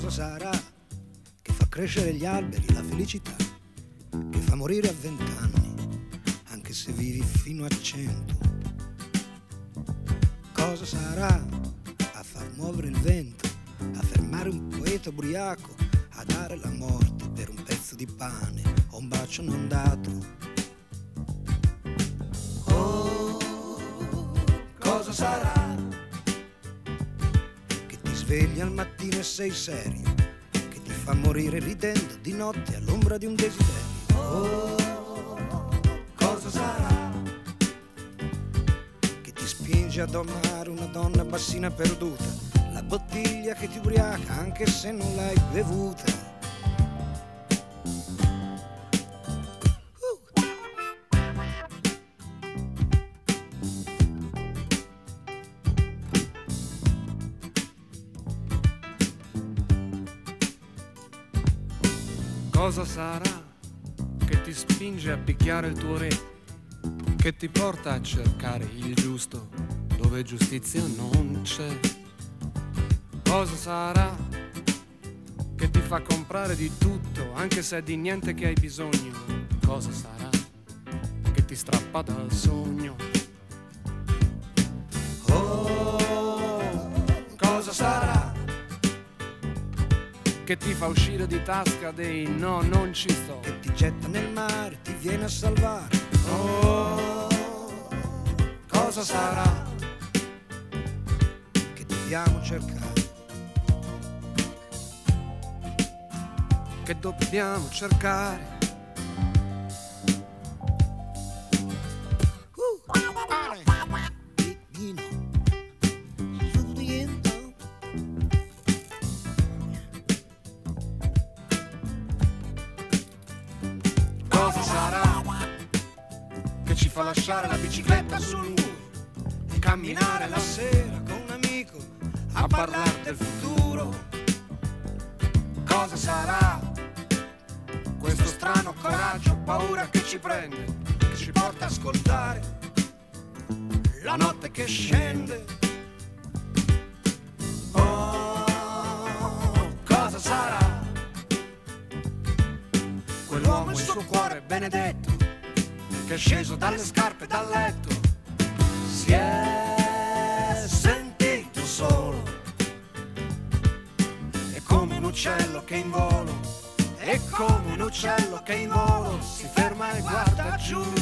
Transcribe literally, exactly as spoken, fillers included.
Cosa sarà che fa crescere gli alberi, la felicità, che fa morire a vent'anni, anche se vivi fino a cento? Cosa sarà a far muovere il vento, a fermare un poeta ubriaco, a dare la morte per un pezzo di pane o un bacio non dato? Oh, cosa sarà che ti svegli al mattino e sei serio, che ti fa morire ridendo di notte all'ombra di un desiderio? Oh, cosa sarà che ti spinge ad amare una donna bassina perduta, la bottiglia che ti ubriaca anche se non l'hai bevuta? Cosa sarà che ti spinge a picchiare il tuo re, che ti porta a cercare il giusto dove giustizia non c'è? Cosa sarà che ti fa comprare di tutto anche se è di niente che hai bisogno? Cosa sarà che ti strappa dal sogno? Oh, cosa sarà che ti fa uscire di tasca dei no, non ci sto, che ti getta nel mare, ti viene a salvare? Oh, cosa sarà che dobbiamo cercare, che dobbiamo cercare? Fa lasciare la bicicletta sul muro e camminare la sera con un amico a parlare del futuro. Cosa sarà questo strano coraggio, paura che ci prende, che ci porta a ascoltare la notte che scende? Oh, cosa sarà quell'uomo e il suo cuore benedetto che è sceso dalle scarpe dal letto, si è sentito solo, è come un uccello che in volo, è come un uccello che in volo si ferma e guarda giù.